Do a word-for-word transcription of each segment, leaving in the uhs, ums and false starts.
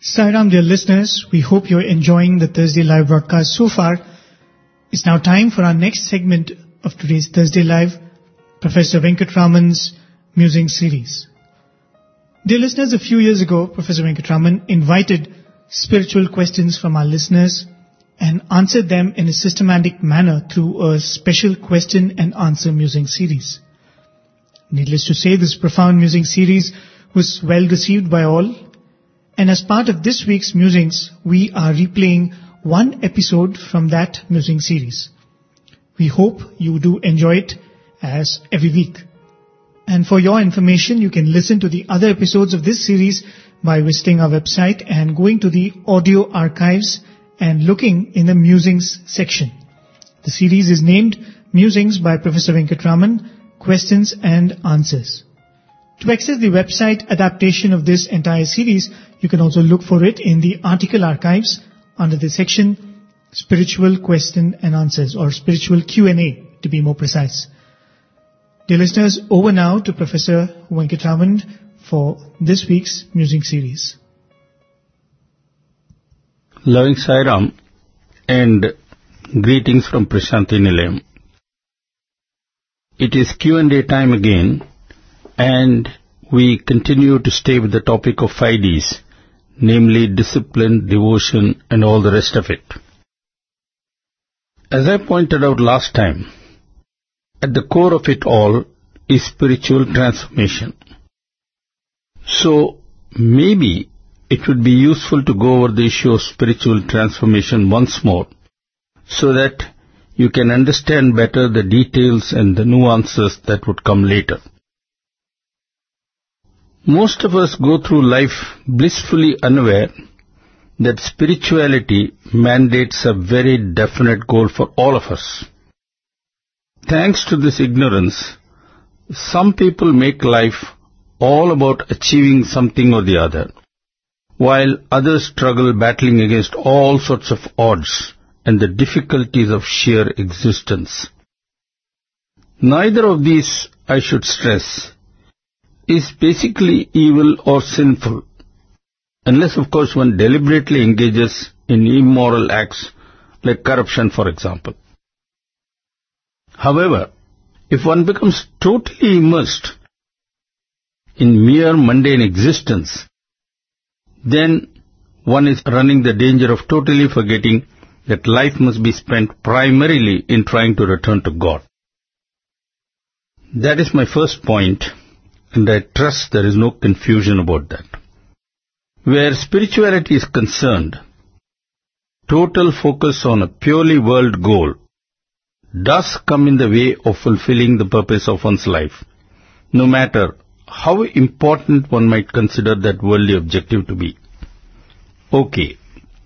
Sairam, dear listeners, we hope you're enjoying the Thursday Live broadcast so far. It's now time for our next segment of today's Thursday Live, Professor Venkatraman's Musing Series. Dear listeners, a few years ago, Professor Venkatraman invited spiritual questions from our listeners and answered them in a systematic manner through a special question and answer musing series. Needless to say, this profound musing series was well received by all. And as part of this week's musings, we are replaying one episode from that musing series. We hope you do enjoy it as every week. And for your information, you can listen to the other episodes of this series by visiting our website and going to the audio archives and looking in the musings section. The series is named Musings by Professor Venkatraman, Questions and Answers. To access the website adaptation of this entire series, you can also look for it in the article archives under the section Spiritual Question and Answers, or Spiritual Q and A to be more precise. Dear listeners, over now to Professor Venkatraman for this week's musing series. Loving Sairam and greetings from Prashanti Nilayam. It is Q and A time again, and we continue to stay with the topic of five Ds, namely discipline, devotion, and all the rest of it. As I pointed out last time, at the core of it all is spiritual transformation. So, maybe it would be useful to go over the issue of spiritual transformation once more, so that you can understand better the details and the nuances that would come later. Most of us go through life blissfully unaware that spirituality mandates a very definite goal for all of us. Thanks to this ignorance, some people make life all about achieving something or the other, while others struggle battling against all sorts of odds and the difficulties of sheer existence. Neither of these, I should stress, is basically evil or sinful, unless of course one deliberately engages in immoral acts like corruption, for example. However, if one becomes totally immersed in mere mundane existence, then one is running the danger of totally forgetting that life must be spent primarily in trying to return to God. That is my first point, and I trust there is no confusion about that. Where spirituality is concerned, total focus on a purely world goal does come in the way of fulfilling the purpose of one's life, no matter how important one might consider that worldly objective to be. Okay.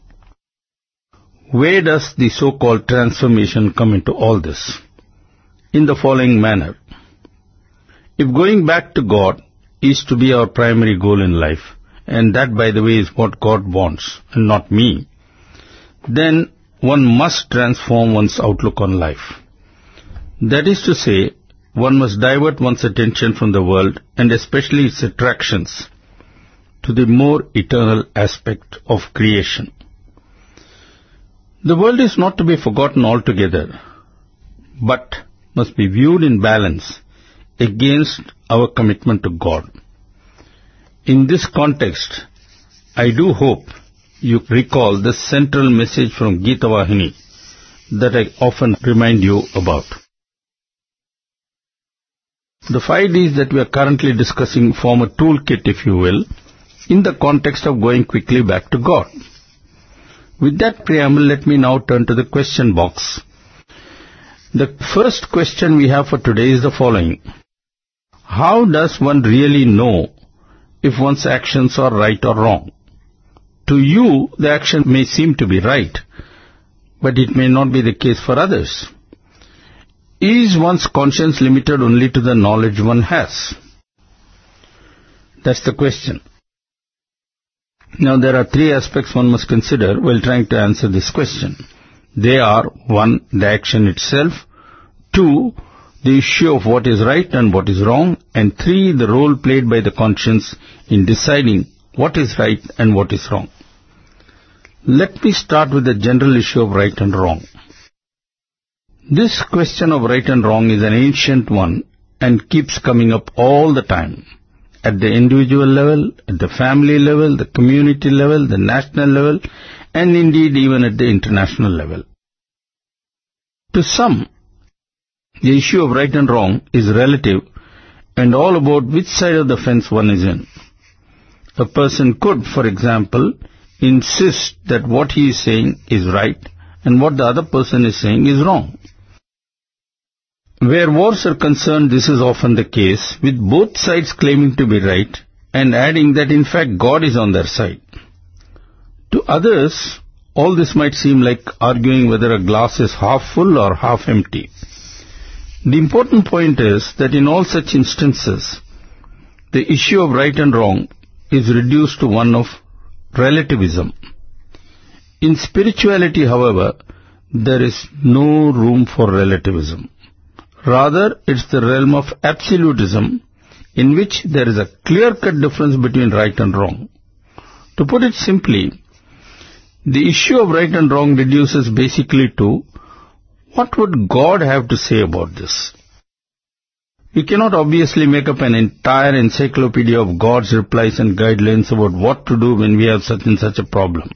Where does the so-called transformation come into all this? In the following manner. If going back to God is to be our primary goal in life, and that, by the way, is what God wants, and not me, then one must transform one's outlook on life. That is to say, one must divert one's attention from the world, and especially its attractions, to the more eternal aspect of creation. The world is not to be forgotten altogether, but must be viewed in balance against our commitment to God. In this context, I do hope you recall the central message from Gita Vahini that I often remind you about. The five Ds that we are currently discussing form a toolkit, if you will, in the context of going quickly back to God. With that preamble, let me now turn to the question box. The first question we have for today is the following. How does one really know if one's actions are right or wrong? To you, the action may seem to be right, but it may not be the case for others. Is one's conscience limited only to the knowledge one has? That's the question. Now, there are three aspects one must consider while trying to answer this question. They are, one, the action itself, two, the issue of what is right and what is wrong, and three, the role played by the conscience in deciding what is right and what is wrong. Let me start with the general issue of right and wrong. This question of right and wrong is an ancient one and keeps coming up all the time. At the individual level, at the family level, the community level, the national level, and indeed even at the international level. To some, the issue of right and wrong is relative and all about which side of the fence one is in. A person could, for example, insist that what he is saying is right and what the other person is saying is wrong. Where wars are concerned, this is often the case, with both sides claiming to be right and adding that in fact God is on their side. To others, all this might seem like arguing whether a glass is half full or half empty. The important point is that in all such instances, the issue of right and wrong is reduced to one of relativism. In spirituality, however, there is no room for relativism. Rather, it's the realm of absolutism in which there is a clear-cut difference between right and wrong. To put it simply, the issue of right and wrong reduces basically to what would God have to say about this? We cannot obviously make up an entire encyclopedia of God's replies and guidelines about what to do when we have such and such a problem.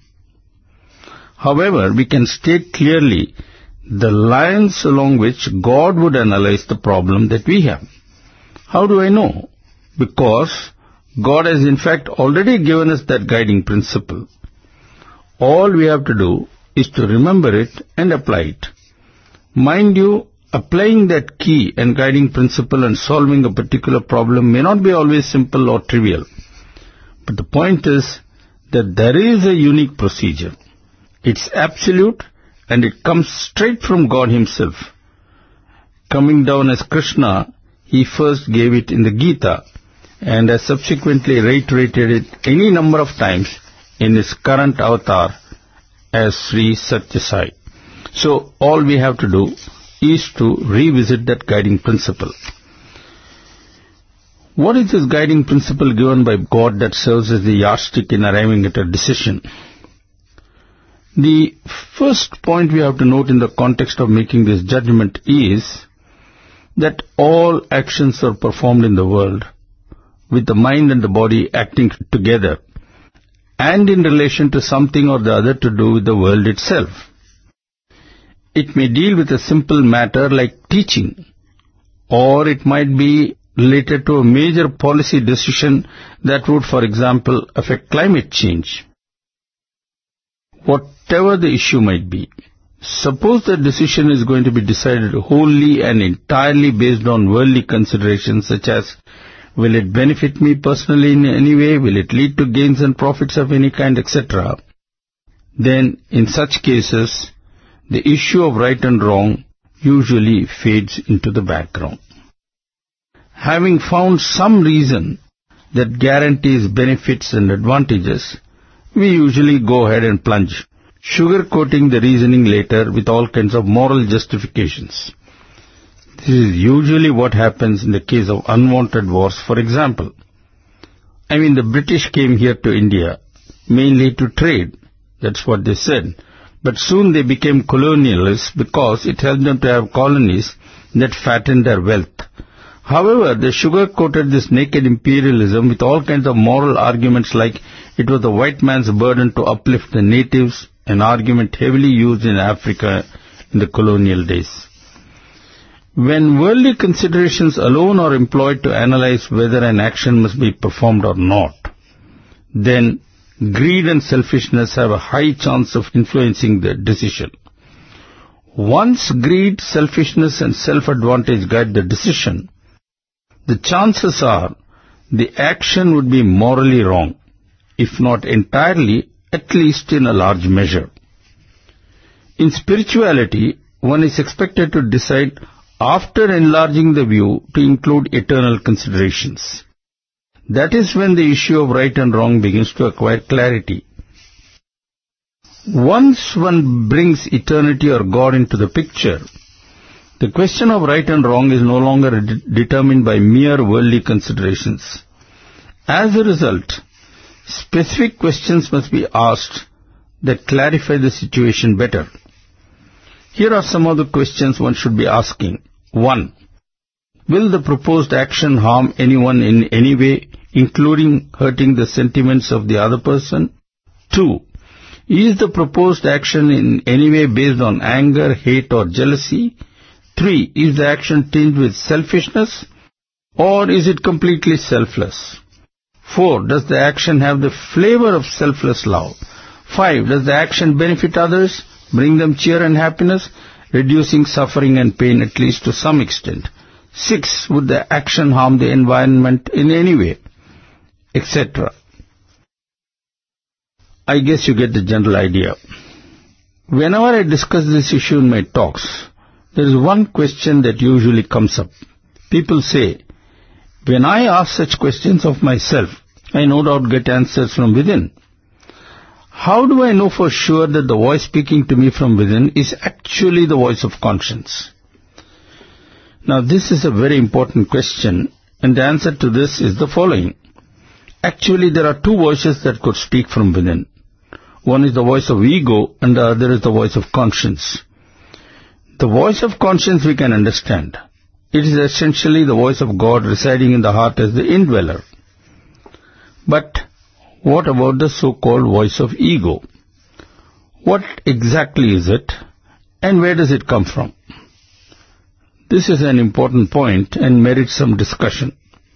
However, we can state clearly the lines along which God would analyze the problem that we have. How do I know? Because God has in fact already given us that guiding principle. All we have to do is to remember it and apply it. Mind you, applying that key and guiding principle and solving a particular problem may not be always simple or trivial. But the point is that there is a unique procedure. It's absolute and it comes straight from God himself. Coming down as Krishna, he first gave it in the Gita and has subsequently reiterated it any number of times in his current avatar as Sri Satya Sai. So all we have to do is to revisit that guiding principle. What is this guiding principle given by God that serves as the yardstick in arriving at a decision? The first point we have to note in the context of making this judgment is that all actions are performed in the world with the mind and the body acting together and in relation to something or the other to do with the world itself. It may deal with a simple matter like teaching, or it might be related to a major policy decision that would, for example, affect climate change. Whatever the issue might be, suppose the decision is going to be decided wholly and entirely based on worldly considerations such as, will it benefit me personally in any way, will it lead to gains and profits of any kind, et cetera, then in such cases, the issue of right and wrong usually fades into the background. Having found some reason that guarantees benefits and advantages, we usually go ahead and plunge, sugarcoating the reasoning later with all kinds of moral justifications. This is usually what happens in the case of unwanted wars, for example. I mean, the British came here to India mainly to trade. That's what they said. But soon they became colonialists because it helped them to have colonies that fattened their wealth. However, they sugar-coated this naked imperialism with all kinds of moral arguments like it was the white man's burden to uplift the natives, an argument heavily used in Africa in the colonial days. When worldly considerations alone are employed to analyze whether an action must be performed or not, then greed and selfishness have a high chance of influencing the decision. Once greed, selfishness and self-advantage guide the decision, the chances are the action would be morally wrong, if not entirely, at least in a large measure. In spirituality, one is expected to decide after enlarging the view to include eternal considerations. That is when the issue of right and wrong begins to acquire clarity. Once one brings eternity or God into the picture, the question of right and wrong is no longer de- determined by mere worldly considerations. As a result, specific questions must be asked that clarify the situation better. Here are some of the questions one should be asking. one. Will the proposed action harm anyone in any way, including hurting the sentiments of the other person? two. Is the proposed action in any way based on anger, hate or jealousy? three. Is the action tinged with selfishness, or is it completely selfless? four. Does the action have the flavor of selfless love? five. Does the action benefit others, bring them cheer and happiness, reducing suffering and pain at least to some extent? six. Would the action harm the environment in any way? Etc. I guess you get the general idea. Whenever I discuss this issue in my talks, there is one question that usually comes up. People say, when I ask such questions of myself, I no doubt get answers from within. How do I know for sure that the voice speaking to me from within is actually the voice of conscience? Now this is a very important question, and the answer to this is the following. Actually, there are two voices that could speak from within. One is the voice of ego, and the other is the voice of conscience. The voice of conscience we can understand. It is essentially the voice of God residing in the heart as the indweller. But what about the so-called voice of ego? What exactly is it, and where does it come from? This is an important point and merits some discussion.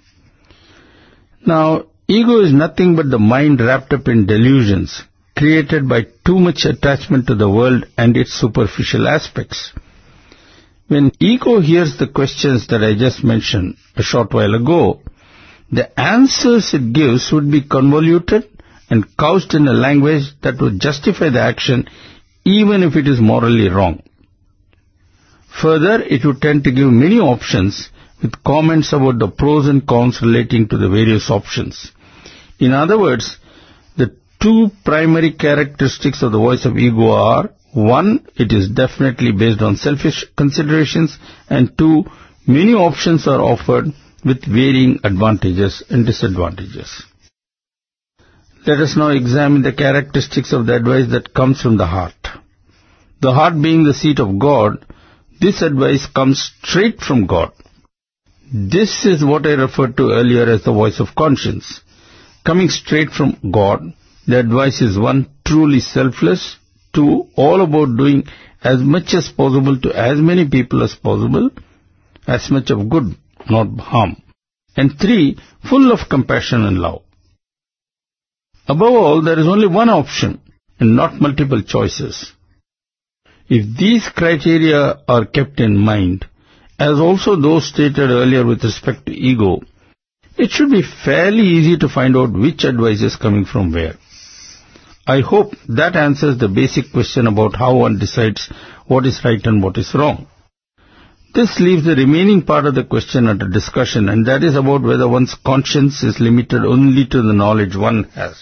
Now, ego is nothing but the mind wrapped up in delusions, created by too much attachment to the world and its superficial aspects. When ego hears the questions that I just mentioned a short while ago, the answers it gives would be convoluted and couched in a language that would justify the action even if it is morally wrong. Further, it would tend to give many options with comments about the pros and cons relating to the various options. In other words, the two primary characteristics of the voice of ego are, one, it is definitely based on selfish considerations, and two, many options are offered with varying advantages and disadvantages. Let us now examine the characteristics of the advice that comes from the heart. The heart being the seat of God, this advice comes straight from God. This is what I referred to earlier as the voice of conscience. Coming straight from God, the advice is one, truly selfless, two, all about doing as much as possible to as many people as possible, as much of good, not harm, and three, full of compassion and love. Above all, there is only one option and not multiple choices. If these criteria are kept in mind, as also those stated earlier with respect to ego, it should be fairly easy to find out which advice is coming from where. I hope that answers the basic question about how one decides what is right and what is wrong. This leaves the remaining part of the question under discussion, and that is about whether one's conscience is limited only to the knowledge one has.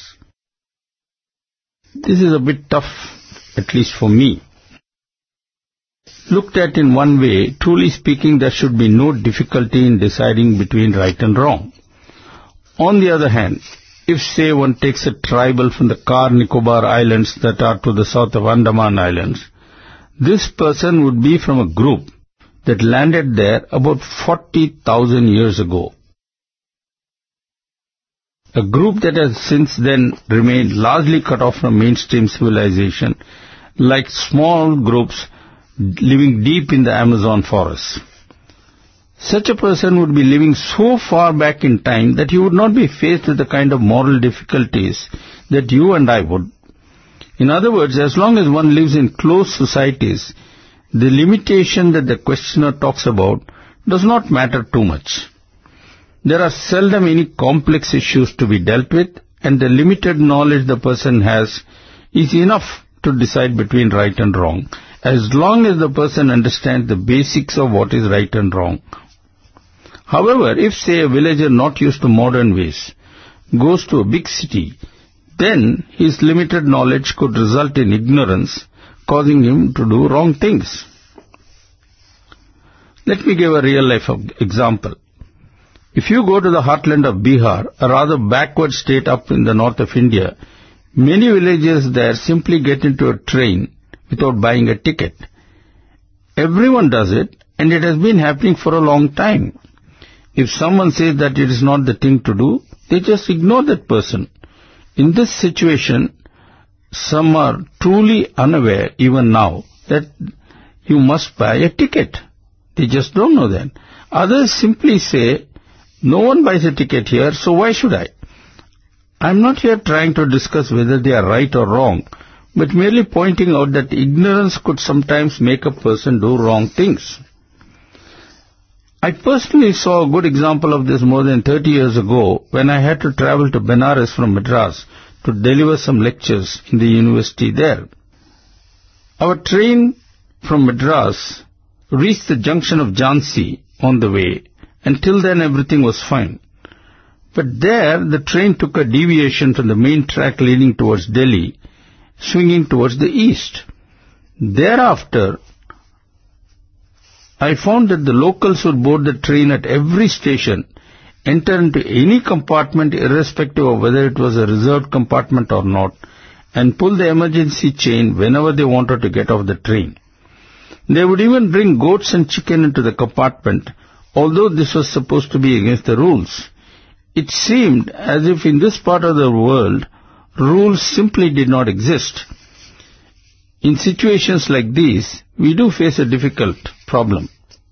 This is a bit tough, at least for me. Looked at in one way, truly speaking, there should be no difficulty in deciding between right and wrong. On the other hand, if, say, one takes a tribal from the Car Nicobar Islands that are to the south of Andaman Islands, this person would be from a group that landed there about forty thousand years ago. A group that has since then remained largely cut off from mainstream civilization, like small groups living deep in the Amazon forests. Such a person would be living so far back in time that he would not be faced with the kind of moral difficulties that you and I would. In other words, as long as one lives in close societies, the limitation that the questioner talks about does not matter too much. There are seldom any complex issues to be dealt with, and the limited knowledge the person has is enough to decide between right and wrong, as long as the person understands the basics of what is right and wrong. However, if, say, a villager not used to modern ways goes to a big city, then his limited knowledge could result in ignorance, causing him to do wrong things. Let me give a real-life example. If you go to the heartland of Bihar, a rather backward state up in the north of India, Many villagers there simply get into a train without buying a ticket. Everyone does it, and it has been happening for a long time. If someone says that it is not the thing to do, they just ignore that person. In this situation, some are truly unaware even now that you must buy a ticket. They just don't know that. Others simply say, no one buys a ticket here, so why should I? I'm not here trying to discuss whether they are right or wrong, but merely pointing out that ignorance could sometimes make a person do wrong things. I personally saw a good example of this more than thirty years ago when I had to travel to Benares from Madras to deliver some lectures in the university there. Our train from Madras reached the junction of Jhansi on the way. Until then everything was fine. But there the train took a deviation from the main track leading towards Delhi, swinging towards the east. Thereafter, I found that the locals would board the train at every station, enter into any compartment irrespective of whether it was a reserved compartment or not, and pull the emergency chain whenever they wanted to get off the train. They would even bring goats and chicken into the compartment, although this was supposed to be against the rules. It seemed as if in this part of the world, rules simply did not exist. In situations like these, we do face a difficult problem.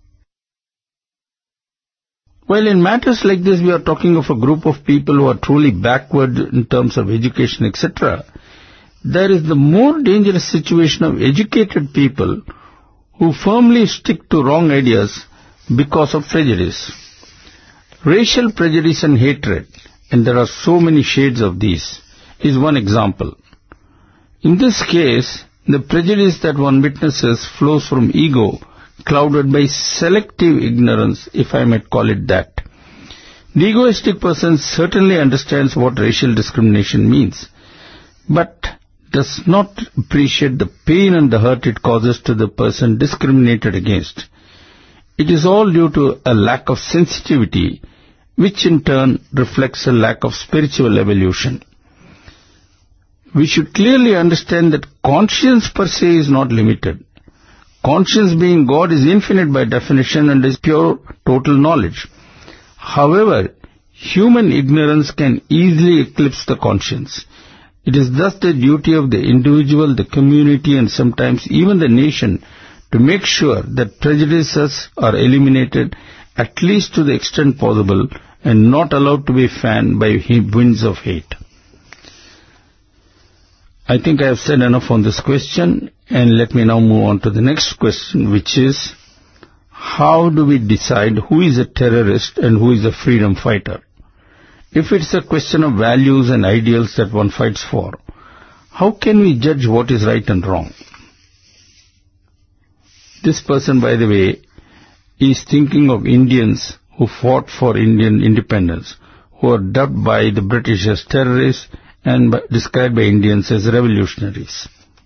While in matters like this we are talking of a group of people who are truly backward in terms of education, et cetera, there is the more dangerous situation of educated people who firmly stick to wrong ideas because of prejudice. Racial prejudice and hatred, and there are so many shades of these, is one example. In this case, the prejudice that one witnesses flows from ego, clouded by selective ignorance, if I might call it that. The egoistic person certainly understands what racial discrimination means, but does not appreciate the pain and the hurt it causes to the person discriminated against. It is all due to a lack of sensitivity, which in turn reflects a lack of spiritual evolution. We should clearly understand that conscience per se is not limited. Conscience being God is infinite by definition and is pure total knowledge. However, human ignorance can easily eclipse the conscience. It is thus the duty of the individual, the community, and sometimes even the nation to make sure that prejudices are eliminated at least to the extent possible and not allowed to be fanned by winds of hate. I think I have said enough on this question, and let me now move on to the next question, which is, how do we decide who is a terrorist and who is a freedom fighter? If it's a question of values and ideals that one fights for, how can we judge what is right and wrong? This person, by the way, is thinking of Indians who fought for Indian independence, who are dubbed by the British as terrorists and described by Indians as revolutionaries.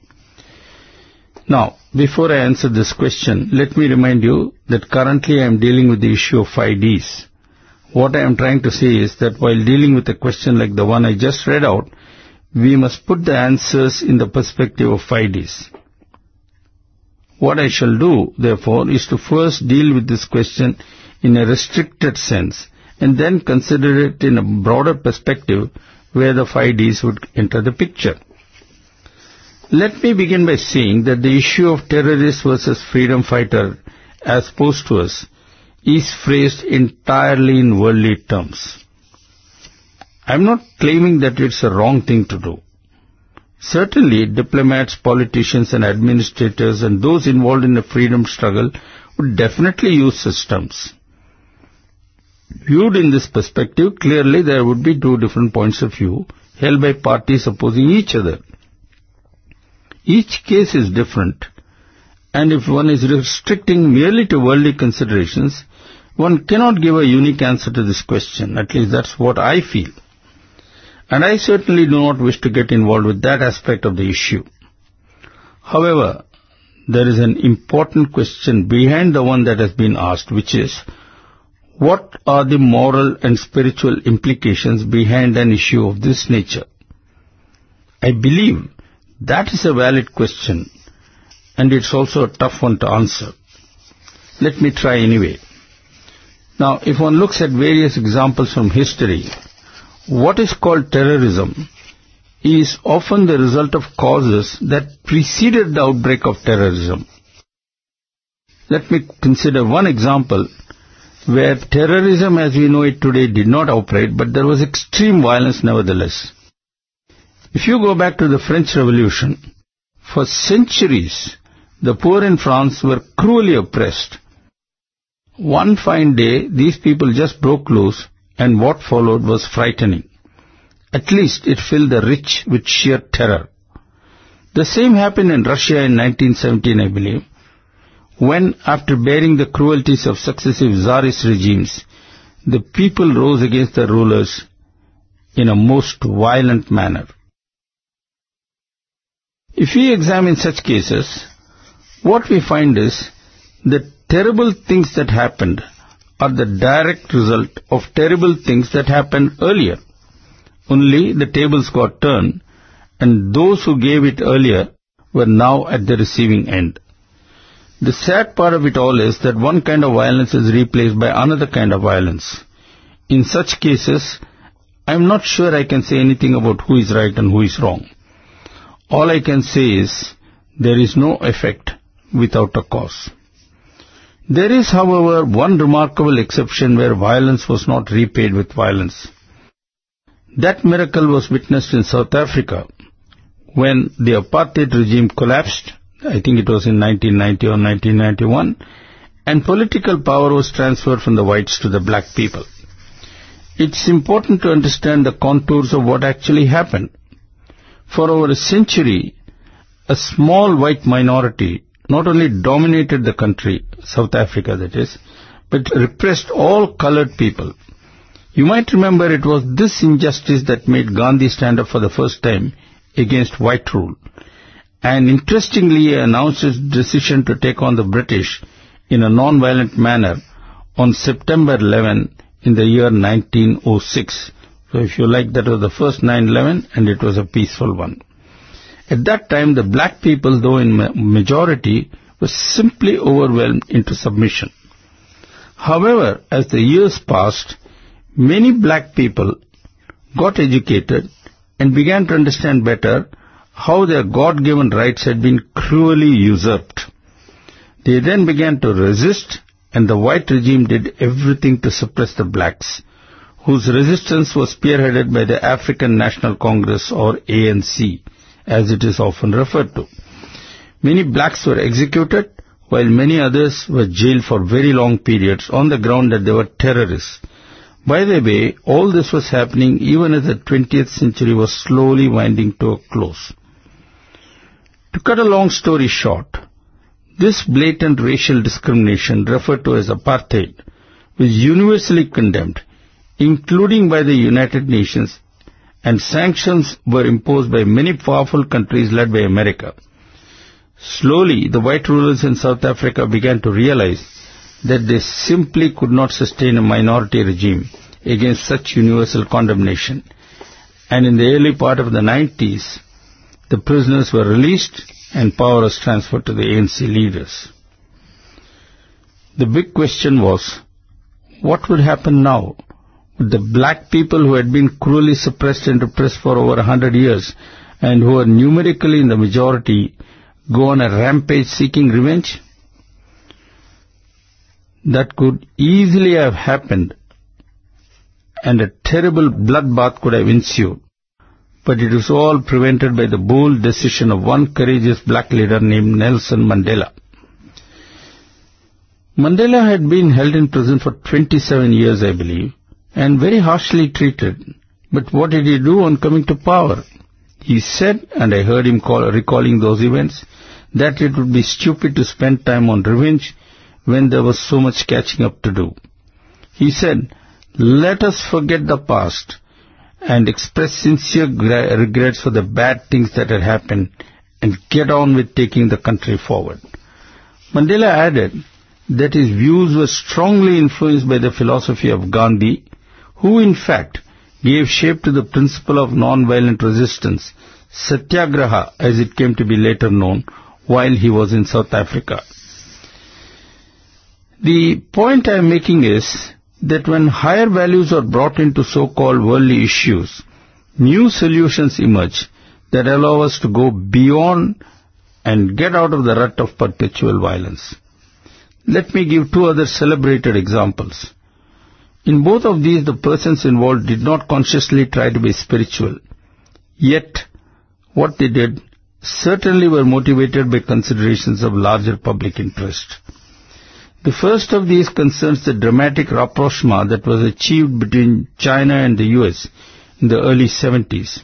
Now, before I answer this question, let me remind you that currently I am dealing with the issue of five Ds. What I am trying to say is that while dealing with a question like the one I just read out, we must put the answers in the perspective of five Ds. What I shall do, therefore, is to first deal with this question in a restricted sense, and then consider it in a broader perspective where the five Ds would enter the picture. Let me begin by saying that the issue of terrorist versus freedom fighter, as posed to us, is phrased entirely in worldly terms. I am not claiming that it's a wrong thing to do. Certainly, diplomats, politicians and administrators and those involved in the freedom struggle would definitely use such terms. Viewed in this perspective, clearly there would be two different points of view held by parties opposing each other. Each case is different, and if one is restricting merely to worldly considerations, one cannot give a unique answer to this question. At least that's what I feel. And I certainly do not wish to get involved with that aspect of the issue. However, there is an important question behind the one that has been asked, which is, what are the moral and spiritual implications behind an issue of this nature? I believe that is a valid question, and it's also a tough one to answer. Let me try anyway. Now, if one looks at various examples from history, what is called terrorism is often the result of causes that preceded the outbreak of terrorism. Let me consider one example where terrorism as we know it today did not operate, but there was extreme violence nevertheless. If you go back to the French Revolution, for centuries the poor in France were cruelly oppressed. One fine day these people just broke loose, and what followed was frightening. At least it filled the rich with sheer terror. The same happened in Russia in nineteen seventeen, I believe, when, after bearing the cruelties of successive Tsarist regimes, the people rose against the rulers in a most violent manner. If we examine such cases, what we find is that terrible things that happened are the direct result of terrible things that happened earlier. Only the tables got turned, and those who gave it earlier were now at the receiving end. The sad part of it all is that one kind of violence is replaced by another kind of violence. In such cases, I am not sure I can say anything about who is right and who is wrong. All I can say is there is no effect without a cause. There is, however, one remarkable exception where violence was not repaid with violence. That miracle was witnessed in South Africa when the apartheid regime collapsed. I think it was in nineteen ninety or nineteen ninety-one, and political power was transferred from the whites to the black people. It's important to understand the contours of what actually happened. For over a century, a small white minority not only dominated the country, South Africa that is, but repressed all colored people. You might remember it was this injustice that made Gandhi stand up for the first time against white rule. And interestingly, he announced his decision to take on the British in a non-violent manner on September eleventh in the year nineteen oh six. So if you like, that was the first nine eleven, and it was a peaceful one. At that time, the black people, though in majority, were simply overwhelmed into submission. However, as the years passed, many black people got educated and began to understand better how their God-given rights had been cruelly usurped. They then began to resist, and the white regime did everything to suppress the blacks, whose resistance was spearheaded by the African National Congress, or A N C, as it is often referred to. Many blacks were executed, while many others were jailed for very long periods on the ground that they were terrorists. By the way, all this was happening even as the twentieth century was slowly winding to a close. To cut a long story short, this blatant racial discrimination, referred to as apartheid, was universally condemned, including by the United Nations, and sanctions were imposed by many powerful countries led by America. Slowly, the white rulers in South Africa began to realize that they simply could not sustain a minority regime against such universal condemnation. And in the early part of the nineties, the prisoners were released and power was transferred to the A N C leaders. The big question was, what would happen now? Would the black people who had been cruelly suppressed and repressed for over a hundred years and who were numerically in the majority go on a rampage seeking revenge? That could easily have happened, and a terrible bloodbath could have ensued. But it was all prevented by the bold decision of one courageous black leader named Nelson Mandela. Mandela had been held in prison for twenty-seven years, I believe, and very harshly treated. But what did he do on coming to power? He said, and I heard him call, recalling those events, that it would be stupid to spend time on revenge when there was so much catching up to do. He said, let us forget the past and express sincere regrets for the bad things that had happened and get on with taking the country forward. Mandela added that his views were strongly influenced by the philosophy of Gandhi, who in fact gave shape to the principle of non-violent resistance, Satyagraha as it came to be later known, while he was in South Africa. The point I am making is that when higher values are brought into so-called worldly issues, new solutions emerge that allow us to go beyond and get out of the rut of perpetual violence. Let me give two other celebrated examples. In both of these, the persons involved did not consciously try to be spiritual. Yet, what they did certainly were motivated by considerations of larger public interest. The first of these concerns the dramatic rapprochement that was achieved between China and the U S in the early seventies.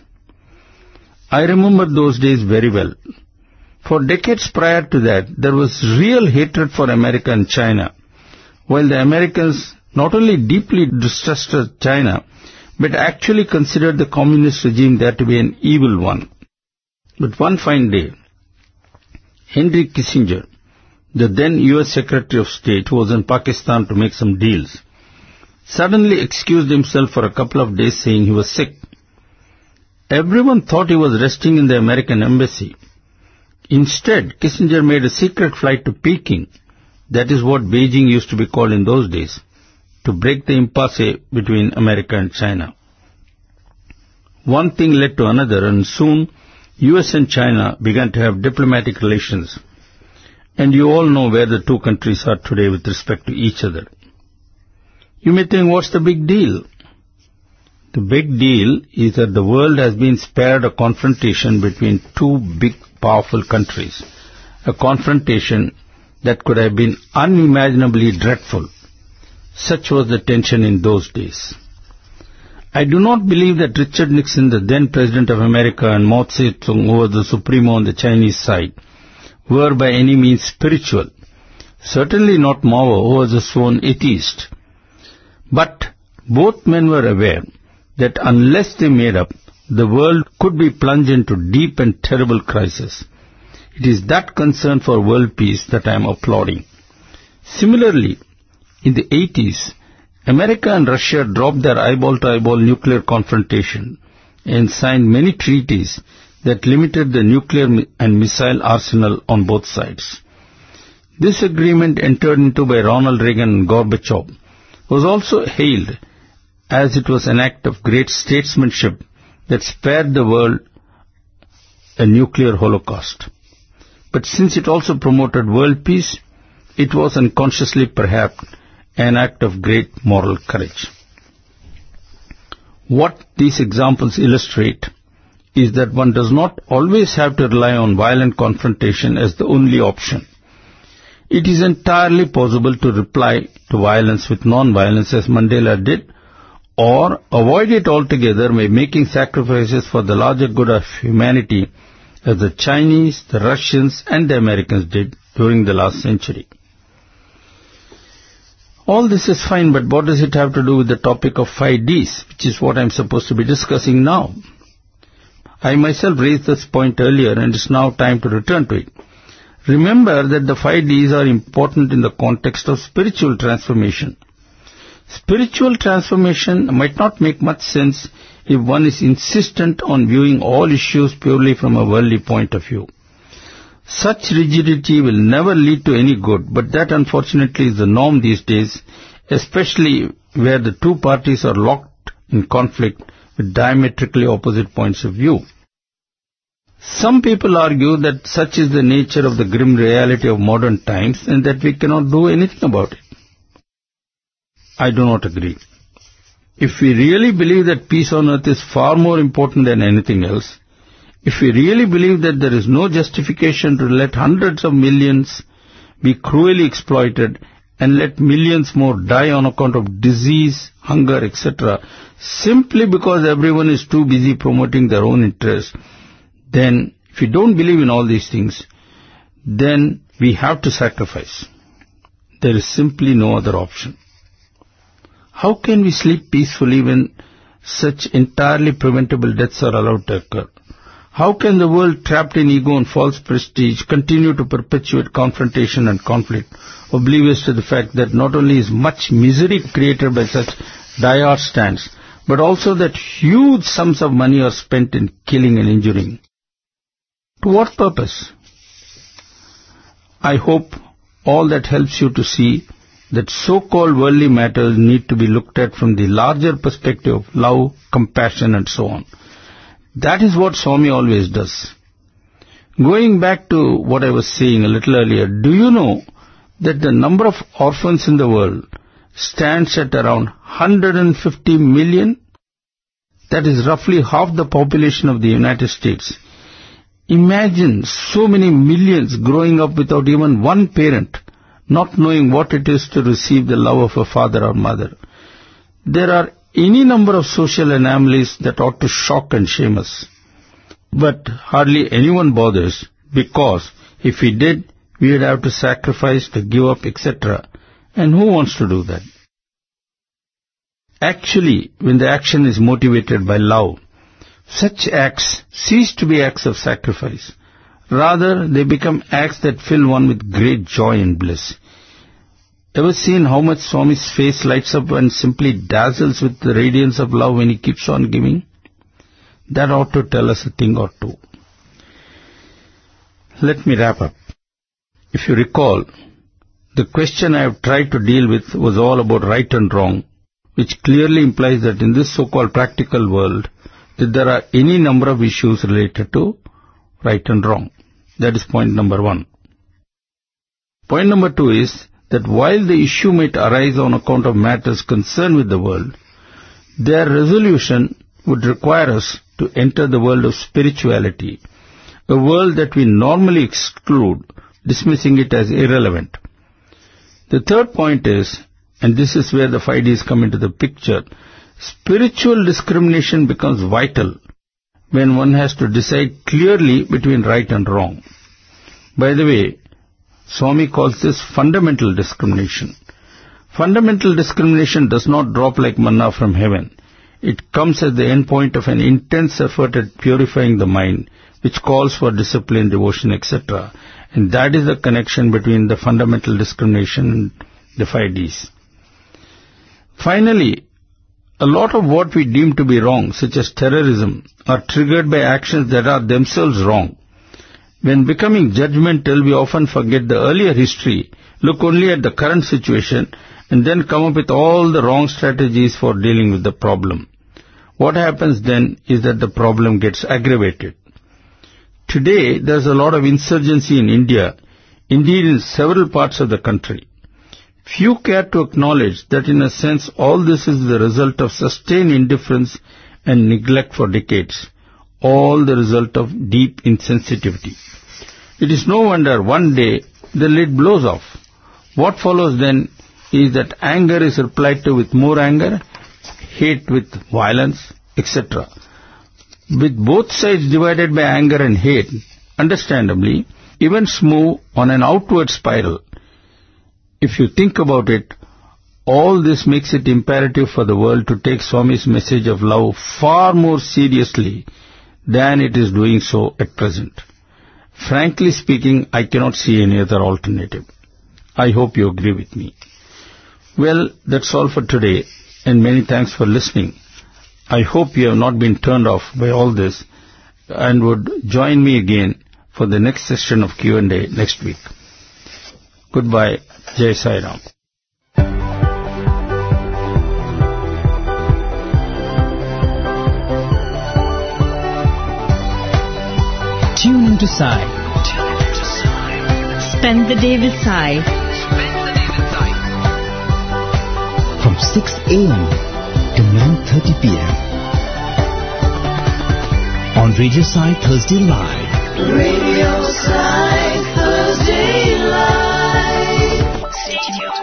I remember those days very well. For decades prior to that, there was real hatred for America and China, while the Americans not only deeply distrusted China, but actually considered the communist regime there to be an evil one. But one fine day, Henry Kissinger, the then U S Secretary of State, who was in Pakistan to make some deals, suddenly excused himself for a couple of days saying he was sick. Everyone thought he was resting in the American embassy. Instead, Kissinger made a secret flight to Peking, that is what Beijing used to be called in those days, to break the impasse between America and China. One thing led to another, and soon U S and China began to have diplomatic relations. And you all know where the two countries are today with respect to each other. You may think, what's the big deal? The big deal is that the world has been spared a confrontation between two big, powerful countries. A confrontation that could have been unimaginably dreadful. Such was the tension in those days. I do not believe that Richard Nixon, the then President of America, and Mao Zedong, who was the Supremo on the Chinese side, were by any means spiritual. Certainly not Mao, who was a sworn atheist. But both men were aware that unless they made up, the world could be plunged into deep and terrible crisis. It is that concern for world peace that I am applauding. Similarly, in the eighties, America and Russia dropped their eyeball-to-eyeball nuclear confrontation and signed many treaties that limited the nuclear and missile arsenal on both sides. This agreement, entered into by Ronald Reagan and Gorbachev, was also hailed as it was an act of great statesmanship that spared the world a nuclear holocaust. But since it also promoted world peace, it was unconsciously perhaps an act of great moral courage. What these examples illustrate is that one does not always have to rely on violent confrontation as the only option. It is entirely possible to reply to violence with non-violence as Mandela did, or avoid it altogether by making sacrifices for the larger good of humanity as the Chinese, the Russians and the Americans did during the last century. All this is fine, but what does it have to do with the topic of five Ds, which is what I am supposed to be discussing now? I myself raised this point earlier, and it's now time to return to it. Remember that the five Ds are important in the context of spiritual transformation. Spiritual transformation might not make much sense if one is insistent on viewing all issues purely from a worldly point of view. Such rigidity will never lead to any good, but that unfortunately is the norm these days, especially where the two parties are locked in conflict with diametrically opposite points of view. Some people argue that such is the nature of the grim reality of modern times and that we cannot do anything about it. I do not agree. If we really believe that peace on earth is far more important than anything else, if we really believe that there is no justification to let hundreds of millions be cruelly exploited and let millions more die on account of disease, hunger, et cetera, simply because everyone is too busy promoting their own interests, then if we don't believe in all these things, then we have to sacrifice. There is simply no other option. How can we sleep peacefully when such entirely preventable deaths are allowed to occur? How can the world trapped in ego and false prestige continue to perpetuate confrontation and conflict, oblivious to the fact that not only is much misery created by such dire stands, but also that huge sums of money are spent in killing and injuring. To what purpose? I hope all that helps you to see that so-called worldly matters need to be looked at from the larger perspective of love, compassion and so on. That is what Swami always does. Going back to what I was saying a little earlier, do you know that the number of orphans in the world stands at around one hundred fifty million? That is roughly half the population of the United States. Imagine so many millions growing up without even one parent, not knowing what it is to receive the love of a father or mother. There are any number of social anomalies that ought to shock and shame us. But hardly anyone bothers, because if we did, we would have to sacrifice, to give up, et cetera. And who wants to do that? Actually, when the action is motivated by love, such acts cease to be acts of sacrifice. Rather, they become acts that fill one with great joy and bliss. Ever seen how much Swami's face lights up and simply dazzles with the radiance of love when he keeps on giving? That ought to tell us a thing or two. Let me wrap up. If you recall, the question I have tried to deal with was all about right and wrong, which clearly implies that in this so-called practical world, that there are any number of issues related to right and wrong. That is point number one. Point number two is that while the issue might arise on account of matters concerned with the world, their resolution would require us to enter the world of spirituality, a world that we normally exclude, dismissing it as irrelevant. The third point is, and this is where the five Ds come into the picture, spiritual discrimination becomes vital when one has to decide clearly between right and wrong. By the way, Swami calls this fundamental discrimination. Fundamental discrimination does not drop like manna from heaven. It comes at the end point of an intense effort at purifying the mind, which calls for discipline, devotion, et cetera. And that is the connection between the fundamental discrimination and the five Ds. Finally, a lot of what we deem to be wrong, such as terrorism, are triggered by actions that are themselves wrong. When becoming judgmental, we often forget the earlier history, look only at the current situation, and then come up with all the wrong strategies for dealing with the problem. What happens then is that the problem gets aggravated. Today, there's a lot of insurgency in India, indeed in several parts of the country. Few care to acknowledge that in a sense all this is the result of sustained indifference and neglect for decades, all the result of deep insensitivity. It is no wonder one day the lid blows off. What follows then is that anger is replied to with more anger, hate with violence, et cetera. With both sides divided by anger and hate, understandably, events move on an outward spiral. If you think about it, all this makes it imperative for the world to take Swami's message of love far more seriously than it is doing so at present. Frankly speaking, I cannot see any other alternative. I hope you agree with me. Well, that's all for today, and many thanks for listening. I hope you have not been turned off by all this and would join me again for the next session of Q and A next week. Goodbye. Jai Sai Ram. Tune into Sai. Spend the day with Sai. From six a.m. to nine thirty p.m. on Radio Sai Thursday Live. Radio Sai Thursday Live. Stay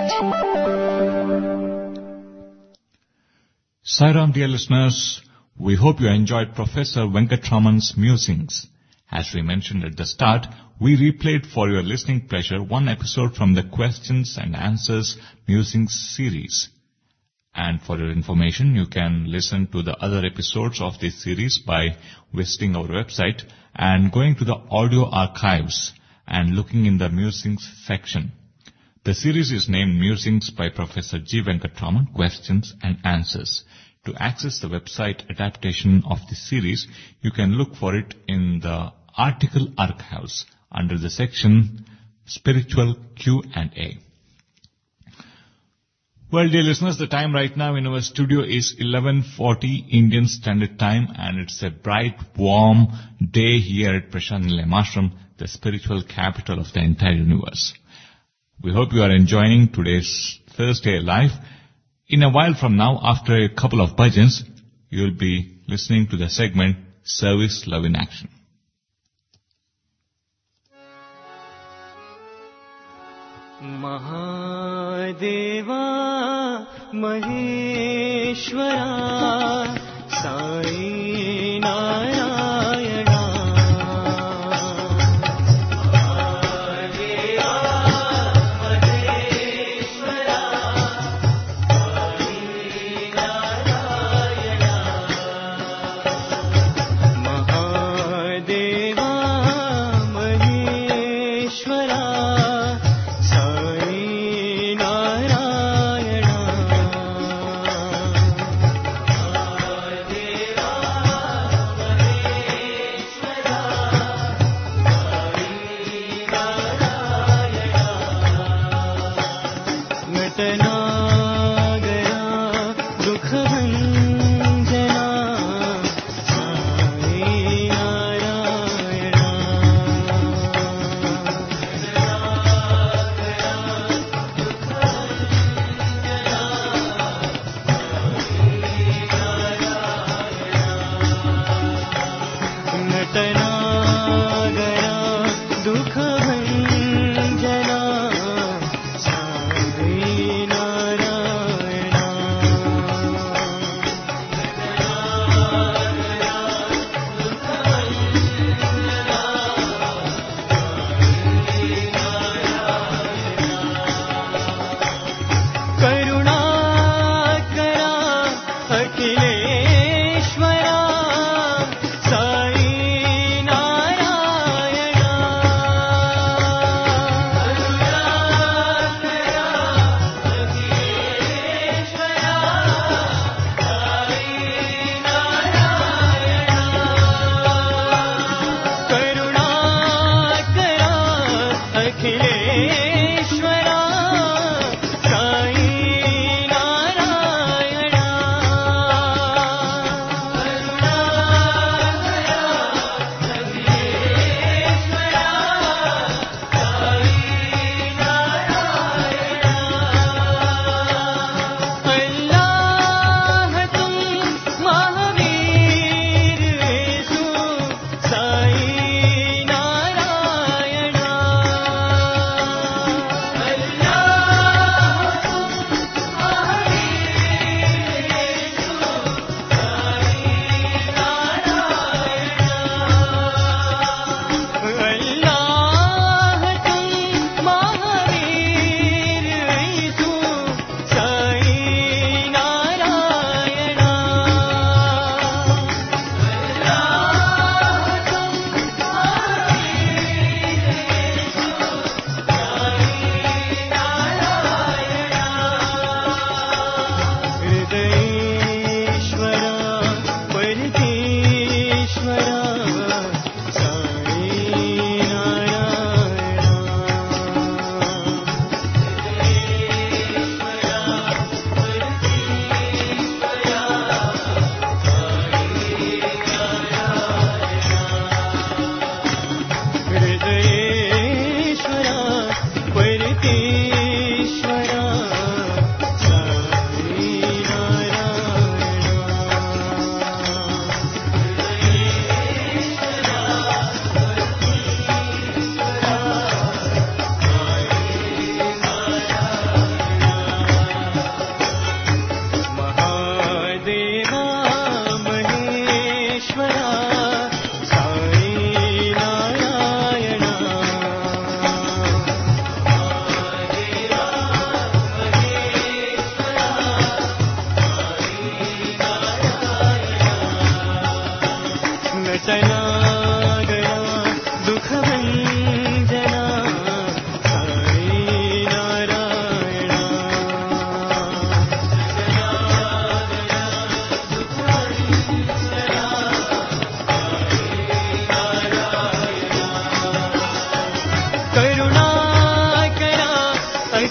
tuned. Sai Ram, dear listeners, we hope you enjoyed Professor Venkatraman's musings. As we mentioned at the start, we replayed for your listening pleasure one episode from the Questions and Answers Musings series. And for your information, you can listen to the other episodes of this series by visiting our website and going to the audio archives and looking in the musings section. The series is named Musings by Professor G. Venkatraman, Questions and Answers. To access the website adaptation of this series, you can look for it in the article archives under the section Spiritual Q and A. Well, dear listeners, the time right now in our studio is eleven forty Indian Standard Time, and it's a bright, warm day here at Prashant Nilayam Ashram, the spiritual capital of the entire universe. We hope you are enjoying today's Thursday Live. In a while from now, after a couple of bhajans, you will be listening to the segment Service Love in Action. Mahadeva Maheshwara Sai Narayana Mahadeva Maheshwara Sai Narayana Mahadeva Maheshwara Narayana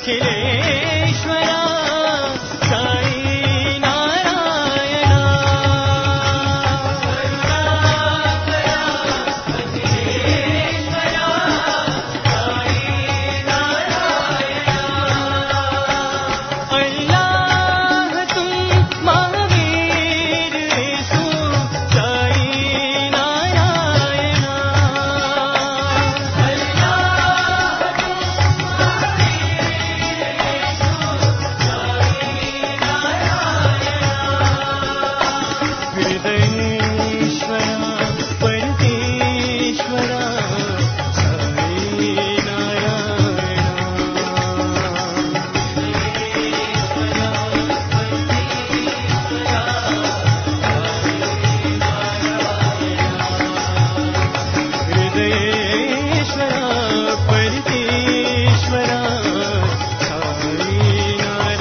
अखिलेश्वरा Sai Narayana अल्लाह तुम महावीर येसु साई नारायणा हृदयेश्वरा परमेश्वरा साई नारायणा हृदयेश्वरा परमेश्वरा साई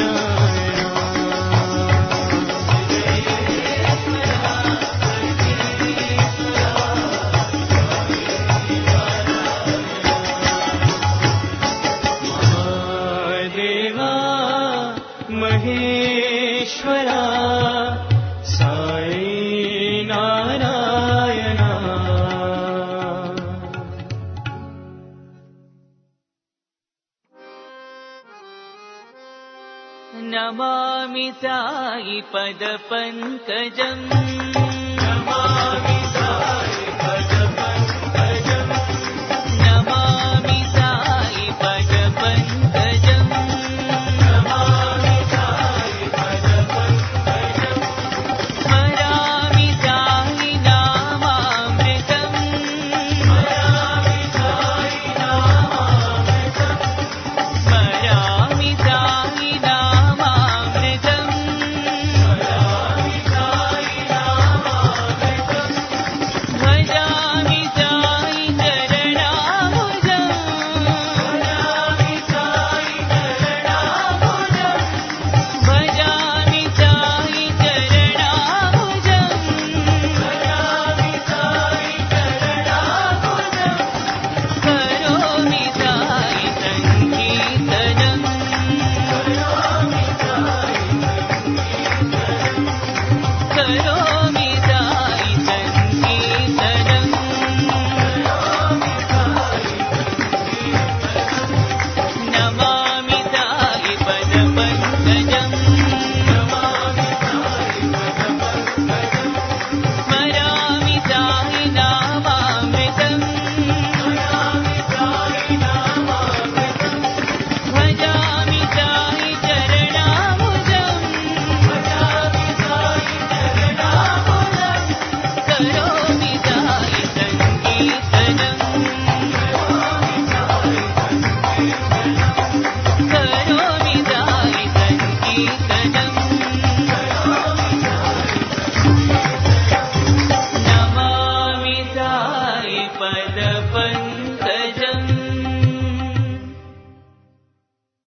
देवा महेश्वरा साई नारायणा नमामि साई पद पंकजम्